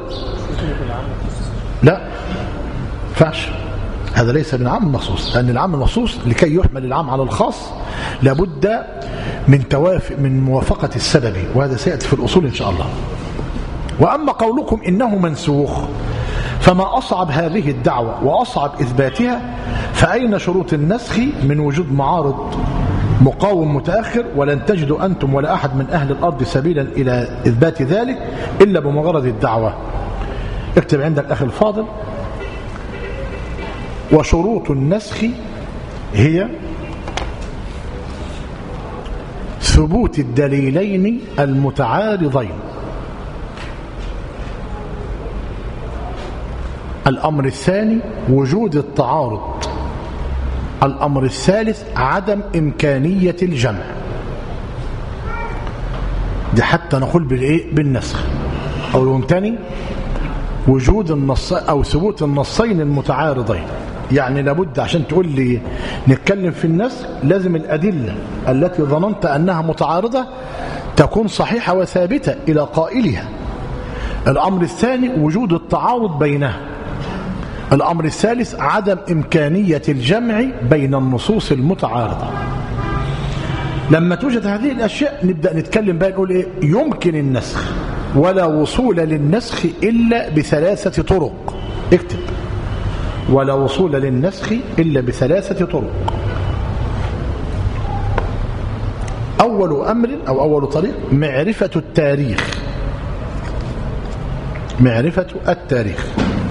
لا فعش، هذا ليس من عام مخصوص، لأن العام المخصوص لكي يحمل العام على الخاص لابد من توافق من موافقة السبب، وهذا سيأتي في الأصول إن شاء الله. وأما قولكم إنه منسوخ فما أصعب هذه الدعوة وأصعب إثباتها، فأين شروط النسخ من وجود معارض مقاوم متأخر؟ ولن تجدوا أنتم ولا أحد من أهل الأرض سبيلا إلى إثبات ذلك إلا بمجرد الدعوة. اكتب عندك أخي الفاضل وشروط النسخ هي ثبوت الدليلين المتعارضين. الأمر الثاني وجود التعارض. الأمر الثالث عدم إمكانية الجمع. دي حتى نقول بالإيه؟ بالنسخ. أو يوم تاني وجود النص أو ثبوت النصين المتعارضين. يعني لابد عشان تقول لي نتكلم في النسخ لازم الأدلة التي ظننت أنها متعارضة تكون صحيحة وثابتة إلى قائلها. الأمر الثاني وجود التعارض بينها. الأمر الثالث عدم إمكانية الجمع بين النصوص المتعارضة. لما توجد هذه الأشياء نبدأ نتكلم بقى نقول إيه؟ يمكن النسخ ولا وصول للنسخ إلا بثلاثة طرق. اكتب: ولا وصول للنسخ إلا بثلاثة طرق. أول أمر أو أول طريق معرفة التاريخ. معرفة التاريخ.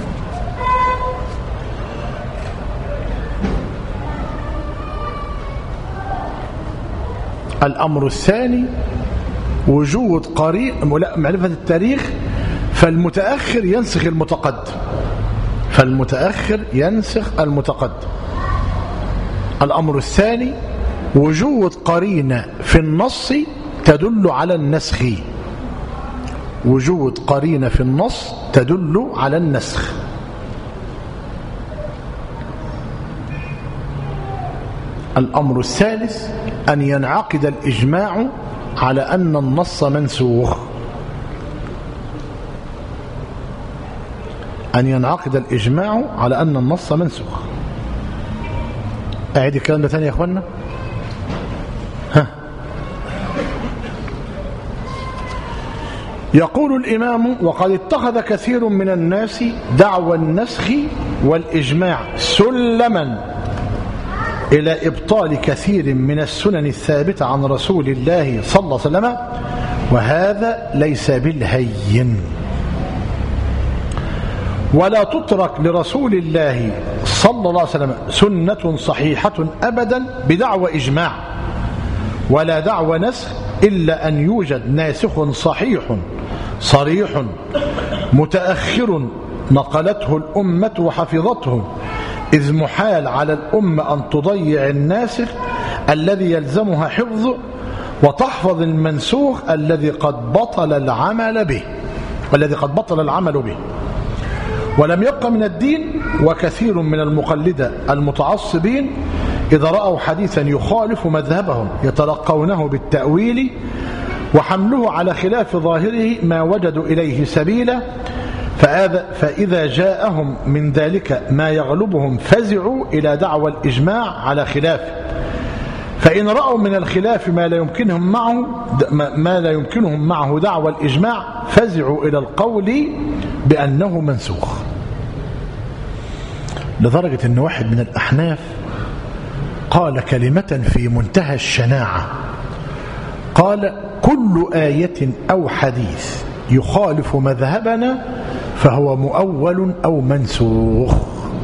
الأمر الثاني وجود قرين معرفة التاريخ، فالمتأخر ينسخ المتقدم. فالمتأخر ينسخ المتقدم. الأمر الثاني وجود قرينة في النص تدل على النسخ. وجود قرينة في النص تدل على النسخ. الأمر الثالث أن ينعقد الإجماع على أن النص منسوخ. أن ينعقد الإجماع على أن النص منسوخ. أعيد الكلام ده ثاني يا أخوانا. ها. يقول الإمام: وقد اتخذ كثير من الناس دعوى النسخ والإجماع سلما إلى إبطال كثير من السنن الثابتة عن رسول الله صلى الله عليه وسلم، وهذا ليس بالهين. ولا تترك لرسول الله صلى الله عليه وسلم سنة صحيحة أبدا بدعوى إجماع ولا دعوى نسخ إلا أن يوجد ناسخ صحيح صريح متأخر نقلته الأمة وحفظته، إذ محال على الأمة أن تضيع الناسخ الذي يلزمها حفظه وتحفظ المنسوخ الذي قد بطل العمل به والذي قد بطل العمل به. ولم يبق من الدين وكثير من المقلدة المتعصبين إذا رأوا حديثا يخالف مذهبهم يتلقونه بالتأويل وحمله على خلاف ظاهره ما وجدوا إليه سبيلا، فإذا جاءهم من ذلك ما يغلبهم فزعوا إلى دعوى الإجماع على خلافه، فإن رأوا من الخلاف ما لا يمكنهم معه ما لا يمكنهم معه دعوى الإجماع فزعوا إلى القول بأنه منسوخ. لدرجة أن واحد من الأحناف قال كلمة في منتهى الشناعة، قال: كل آية أو حديث يخالف مذهبنا فهو مؤول أو منسوخ.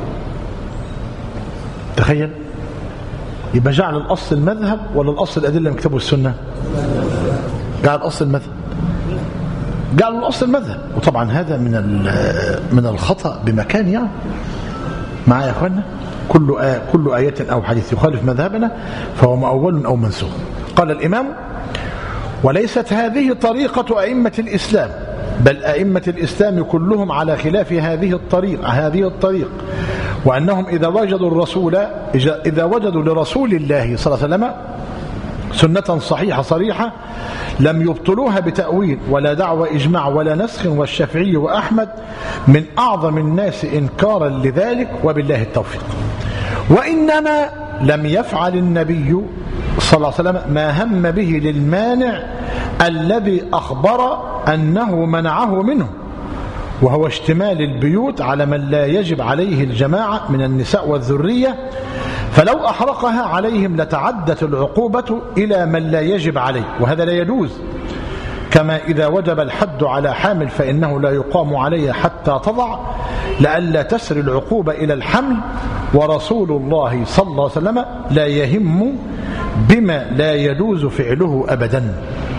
تخيل، يبقى جعل الأصل المذهب ولا الأصل الأدلة من كتاب والسنة؟ جعل الأصل المذهب، جعل الأصل المذهب. وطبعا هذا من من الخطأ بمكان. يعني معايا يا أخوانا؟ كل آية كل آية أو حديث يخالف مذهبنا فهو مؤول أو منسوخ. قال الإمام: وليست هذه طريقة أئمة الإسلام، بل أئمة الإسلام كلهم على خلاف هذه الطريق هذه الطريق وأنهم إذا وجدوا الرسول إذا وجدوا لرسول الله صلى الله عليه وسلم سنة صحيحة صريحة لم يبطلوها بتأويل ولا دعوى إجماع ولا نسخ، والشافعي وأحمد من أعظم الناس إنكارا لذلك، وبالله التوفيق. وإنما لم يفعل النبي صلى الله عليه وسلم ما هم به للمانع الذي أخبر أنه منعه منه، وهو اشتمال البيوت على من لا يجب عليه الجماعة من النساء والذرية، فلو أحرقها عليهم لتعدت العقوبة إلى من لا يجب عليه، وهذا لا يجوز. كما إذا وجب الحد على حامل فإنه لا يقام عليه حتى تضع لئلا تسري العقوبة إلى الحمل، ورسول الله صلى الله عليه وسلم لا يهم بما لا يجوز فعله أبدا.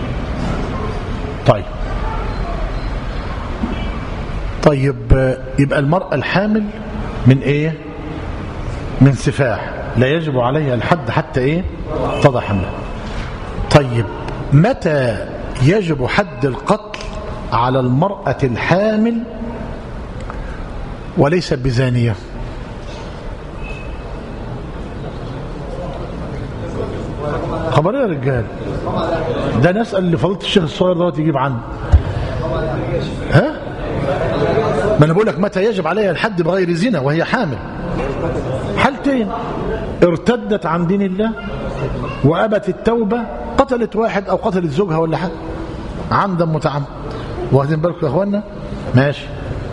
طيب طيب يبقى المرأة الحامل من ايه؟ من سفاح لا يجب عليها الحد حتى ايه؟ تضع حملها. طيب متى يجب حد القتل على المرأة الحامل وليس بزانية؟ خبر يا رجال، ده نسأل لفضيلة الشيخ الصغير دوت يجيب عنه. ها؟ ما انا بقول لك متى يجب عليها الحد بغير زنا وهي حامل؟ حالتين: ارتدت عن دين الله وأبت التوبة، قتلت واحد أو قتلت زوجها ولا حاجة عمدا متعمد. واخدين بالكم يا اخوانا؟ ماشي.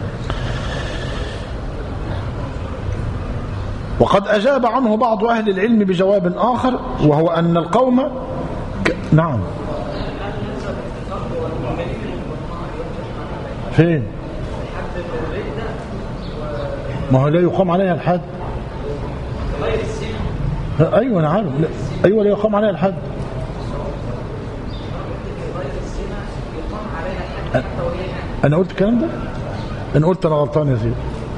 وقد أجاب عنه بعض أهل العلم بجواب آخر، وهو أن القوم ك... نعم. فين؟ ما هو لا يقام عليها الحد. أيوة أنا عارف. لا. أيوة لا يقام عليها الحد. أنا قلت الكلام ده؟ أنا قلت أنا غلطان يا سيدي.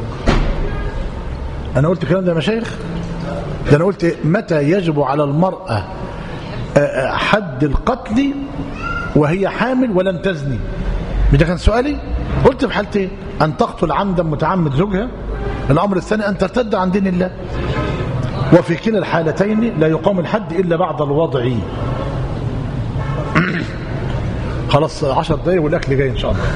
أنا قلت الكلام ده يا مشايخ؟ ده أنا قلت متى يجب على المرأة حد القتل وهي حامل ولم تزني؟ ده كان سؤالي. قلت في حالتين: أن تقتل عمدا متعمد زوجها، الأمر الثاني أن ترتد عن دين الله. وفي كلا الحالتين لا يقام الحد إلا بعد الوضع. خلاص عشر دقايق والأكل جاي إن شاء الله.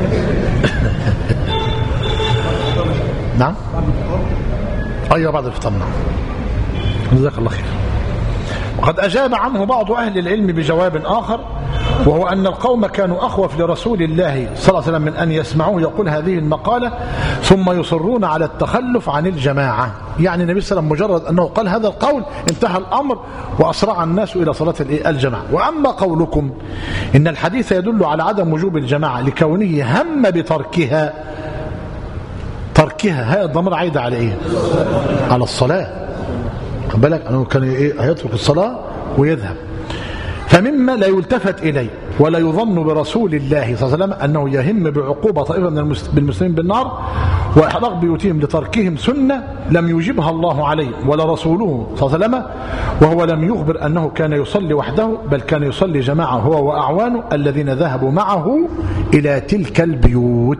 نعم. أيوة بعد الفطار. نعم. جزاك الله خير. وقد أجاب عنه بعض أهل العلم بجواب آخر، وهو أن القوم كانوا أخوف لرسول الله صلى الله عليه وسلم من أن يسمعوه يقول هذه المقالة ثم يصرون على التخلف عن الجماعة. يعني النبي صلى الله عليه وسلم مجرد أنه قال هذا القول انتهى الأمر وأسرع الناس إلى صلاة الجماعة. وأما قولكم إن الحديث يدل على عدم وجوب الجماعة لكونه هم بتركها، تركها هذا الضمير عايد على إيه؟ على الصلاة. خد بالك أنه كان إيه؟ هيترك الصلاة ويذهب. فمما لا يلتفت إليه ولا يظن برسول الله صلى الله عليه وسلم أنه يهم بعقوبة طائفة من المسلمين بالنار وإحراق بيوتهم لتركهم سنة لم يوجبها الله عليه ولا رسوله صلى الله عليه وسلم، وهو لم يخبر أنه كان يصلي وحده، بل كان يصلي جماعة هو وأعوانه الذين ذهبوا معه إلى تلك البيوت.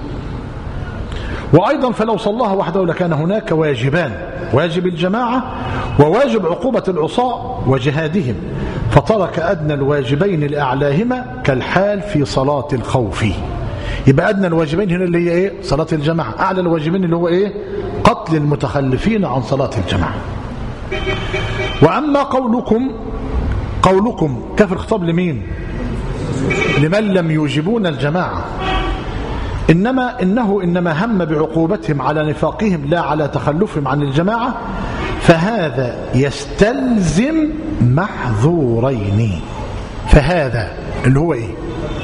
وأيضا فلو صلاها وحده لكان هناك واجبان: واجب الجماعة وواجب عقوبة العصاة وجهادهم، فترك أدنى الواجبين لأعلاهما كالحال في صلاة الخوف. يبقى أدنى الواجبين هنا اللي هي إيه؟ صلاة الجماعة. أعلى الواجبين اللي هو إيه؟ قتل المتخلفين عن صلاة الجماعة. وأما قولكم قولكم كفر خطاب لمين؟ لمن لم يوجبون الجماعة. إنما إنه إنما هم بعقوبتهم على نفاقهم لا على تخلفهم عن الجماعة، فهذا يستلزم محظورين. فهذا اللي هو إيه؟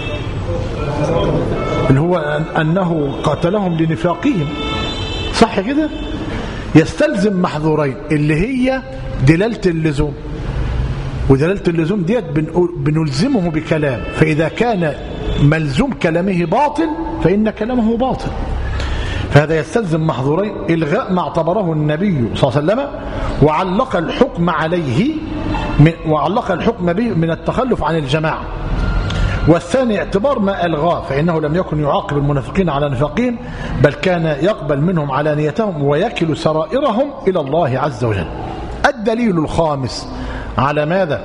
اللي هو أنه قاتلهم لنفاقهم، صح كده؟ يستلزم محظورين اللي هي دلالة اللزوم، ودلالة اللزوم ديت بنلزمه بكلام، فإذا كان ملزوم كلامه باطل فإن كلامه باطل. فهذا يستلزم محظورين: إلغاء ما اعتبره النبي صلى الله عليه وسلم وعلق الحكم عليه وعلق الحكم به من التخلف عن الجماعة، والثاني اعتبار ما ألغاه، فإنه لم يكن يعاقب المنافقين على نفاقهم بل كان يقبل منهم علانيتهم ويكل سرائرهم إلى الله عز وجل. الدليل الخامس على ماذا؟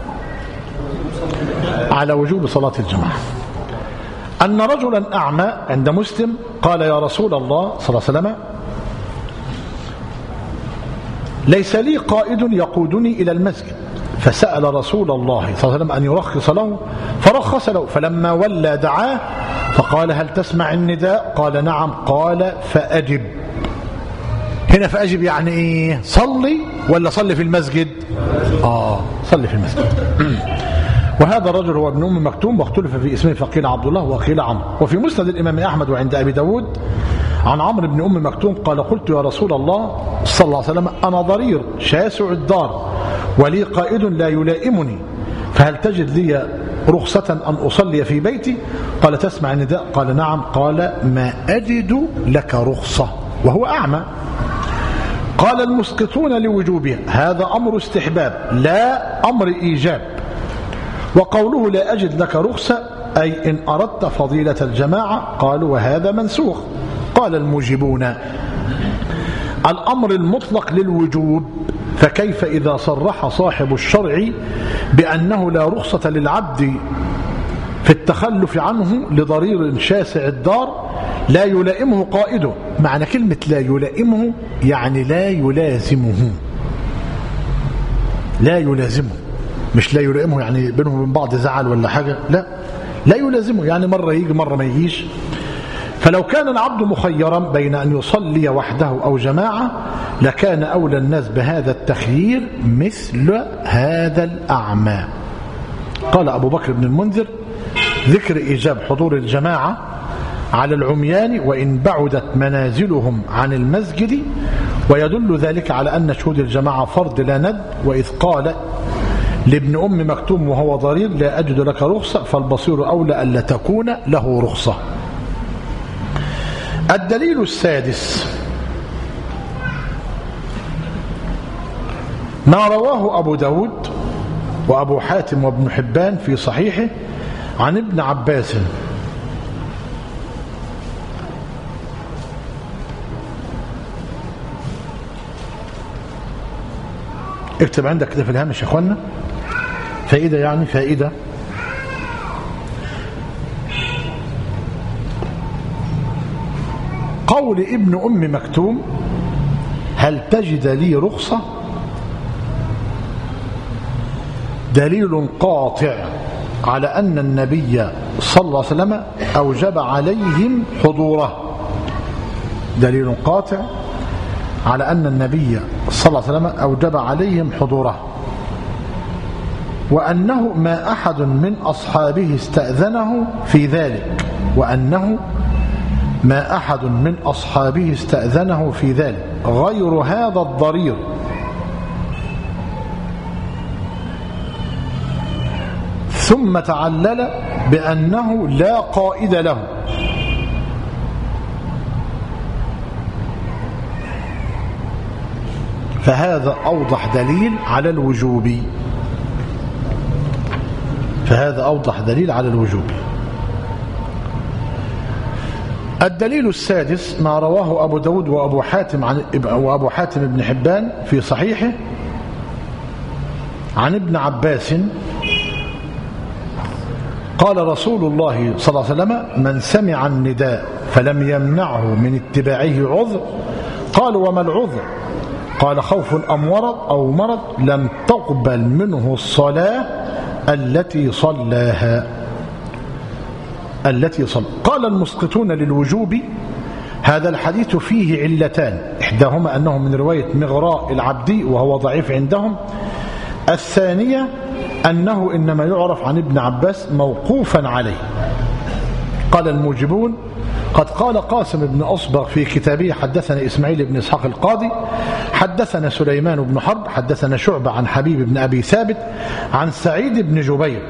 على وجوب صلاة الجماعة أن رجلا أعمى عند مسلم قال: يا رسول الله صلى الله عليه وسلم، ليس لي قائد يقودني إلى المسجد، فسأل رسول الله صلى الله عليه وسلم أن يرخص له فرخص له، فلما ولى دعاه فقال: هل تسمع النداء؟ قال: نعم. قال: فأجب. هنا فأجب يعني إيه؟ صلي ولا صلي في المسجد؟ آه صلي في المسجد. وهذا الرجل هو ابن أم مكتوم، واختلف في اسمه، فقيل عبد الله وقيل عمرو. وفي مسند الإمام أحمد وعند أبي داود عن عمرو بن أم مكتوم قال قلت يا رسول الله صلى الله عليه وسلم أنا ضرير شاسع الدار ولي قائد لا يلائمني فهل تجد لي رخصة أن أصلي في بيتي؟ قال تسمع النداء؟ قال نعم. قال ما أجد لك رخصة وهو أعمى. قال المسقطون لوجوبها هذا أمر استحباب لا أمر إيجاب. وقوله لا أجد لك رخصة أي إن أردت فضيلة الجماعة. قالوا وهذا منسوخ. قال الموجبون الأمر المطلق للوجوب فكيف إذا صرح صاحب الشرع بأنه لا رخصة للعبد في التخلف عنه لضرير شاسع الدار لا يلائمه قائده. معنى كلمة لا يلائمه يعني لا يلازمه لا يلازمه مش لا يلائمه يعني بينهم وبين بعض زعل ولا حاجة، لا لا يلازمه يعني مرة يجي مرة ما يجيش. فلو كان العبد مخيرا بين أن يصلي وحده أو جماعة لكان أولى الناس بهذا التخيير مثل هذا الأعمى. قال أبو بكر بن المنذر ذكر إيجاب حضور الجماعة على العميان وإن بعدت منازلهم عن المسجد ويدل ذلك على أن شهود الجماعة فرض لا ند. وإذ قال لابن أم مكتوم وهو ضرير لا أجد لك رخصة فالبصير أولى ألا تكون له رخصة. الدليل السادس ما رواه أبو داود وأبو حاتم وابن حبان في صحيحه عن ابن عباس اكتب عندك كده في الهامش يا اخوانا فائدة يعني فائدة قول ابن أم مكتوم هل تجد لي رخصة دليل قاطع على أن النبي صلى الله عليه وسلم أوجب عليهم حضوره. دليل قاطع على أن النبي صلى الله عليه وسلم أوجب عليهم حضوره وأنه ما أحد من أصحابه استأذنه في ذلك وأنه ما أحد من أصحابه استأذنه في ذلك غير هذا الضرير ثم تعلل بأنه لا قائد له. فهذا أوضح دليل على الوجوب فهذا أوضح دليل على الوجوب. الدليل السادس ما رواه أبو داود وأبو حاتم عن وأبو حاتم بن حبان في صحيحه عن ابن عباس قال رسول الله صلى الله عليه وسلم من سمع النداء فلم يمنعه من اتباعه عذر. قالوا وما العذر؟ قال خوف أم مرض أو مرض لم تقبل منه الصلاة التي صلاها التي صلى. قال المسقطون للوجوب هذا الحديث فيه علتان إحداهما أنه من رواية مغراء العبدي وهو ضعيف عندهم. الثانية أنه إنما يعرف عن ابن عباس موقوفا عليه. قال الموجبون قد قال قاسم بن أصبغ في كتابه حدثنا إسماعيل بن إسحاق القاضي حدثنا سليمان بن حرب حدثنا شعبة عن حبيب بن أبي ثابت عن سعيد بن جبير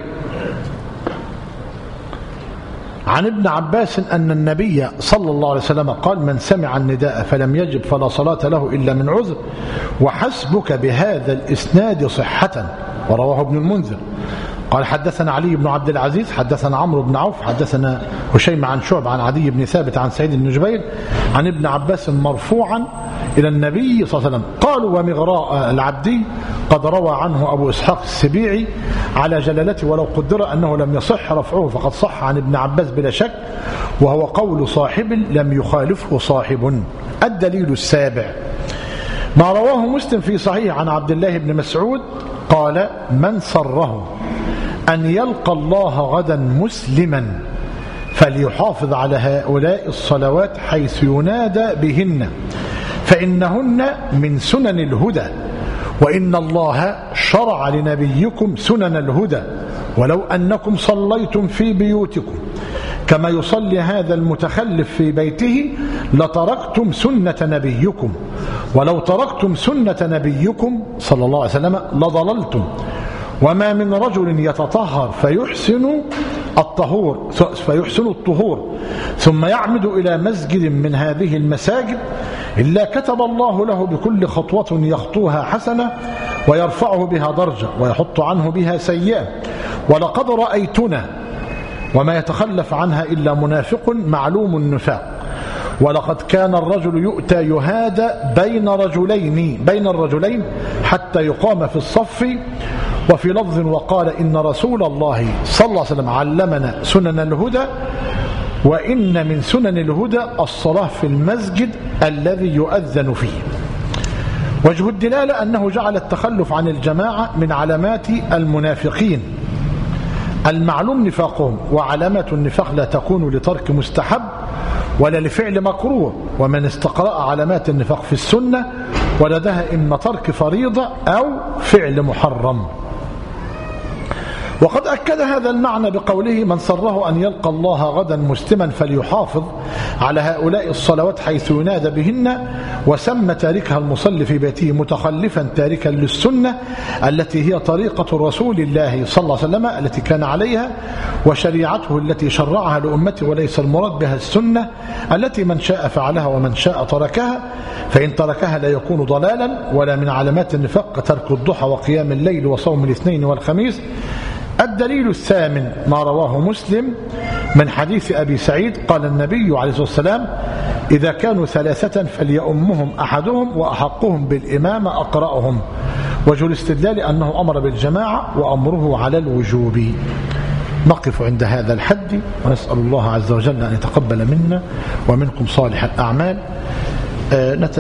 عن ابن عباس أن النبي صلى الله عليه وسلم قال من سمع النداء فلم يجب فلا صلاة له إلا من عذر وحسبك بهذا الإسناد صحة. ورواه ابن المنذر قال حدثنا علي بن عبد العزيز حدثنا عمرو بن عوف حدثنا هشيم عن شعب عن عدي بن ثابت عن سعيد بن جبير عن ابن عباس مرفوعا إلى النبي صلى الله عليه وسلم. قالوا ومغراء العبدي قد روى عنه أبو إسحاق السبيعي على جلالته ولو قدر أنه لم يصح رفعه فقد صح عن ابن عباس بلا شك وهو قول صاحب لم يخالفه صاحب. الدليل السابع ما رواه مسلم في صحيح عن عبد الله بن مسعود قال من سره أن يلقى الله غدا مسلما فليحافظ على هؤلاء الصلوات حيث ينادى بهن فإنهن من سنن الهدى وإن الله شرع لنبيكم سنن الهدى ولو أنكم صليتم في بيوتكم كما يصلي هذا المتخلف في بيته لتركتم سنة نبيكم، ولو تركتم سنة نبيكم صلى الله عليه وسلم لضللتم. وما من رجل يتطهر فيحسن الطهور فيحسن الطهور ثم يعمد إلى مسجد من هذه المساجد إلا كتب الله له بكل خطوة يخطوها حسنة ويرفعه بها درجة ويحط عنه بها سيئة. ولقد رأيتنا وما يتخلف عنها إلا منافق معلوم النفاق. ولقد كان الرجل يؤتى يهادى بين رجلين بين الرجلين حتى يقام في الصف. وفي لفظ وقال إن رسول الله صلى الله عليه وسلم علمنا سنن الهدى، وإن من سنن الهدى الصلاة في المسجد الذي يؤذن فيه. وجه الدلالة أنه جعل التخلف عن الجماعة من علامات المنافقين المعلوم نفاقهم، وعلامة النفاق لا تكون لترك مستحب ولا لفعل مكروه. ومن استقرأ علامات النفاق في السنة ولدها إما ترك فريضة أو فعل محرم. وقد أكد هذا المعنى بقوله من سره أن يلقى الله غدا مسلما فليحافظ على هؤلاء الصلوات حيث ينادى بهن، وسمى تاركها المصلي في بيته متخلفا تاركا للسنة التي هي طريقة رسول الله صلى الله عليه وسلم التي كان عليها وشريعته التي شرعها لأمته، وليس المراد بها السنة التي من شاء فعلها ومن شاء تركها، فإن تركها لا يكون ضلالا. ولا من علامات النفاق ترك الضحى وقيام الليل وصوم الاثنين والخميس. الدليل الثامن ما رواه مسلم من حديث أبي سعيد قال النبي عليه الصلاة والسلام إذا كانوا ثلاثة فليؤمهم أحدهم وأحقهم بالإمامة أقرأهم. وجه الاستدلال أنه أمر بالجماعة وأمره على الوجوب. نقف عند هذا الحد ونسأل الله عز وجل أن يتقبل منا ومنكم صالح الأعمال.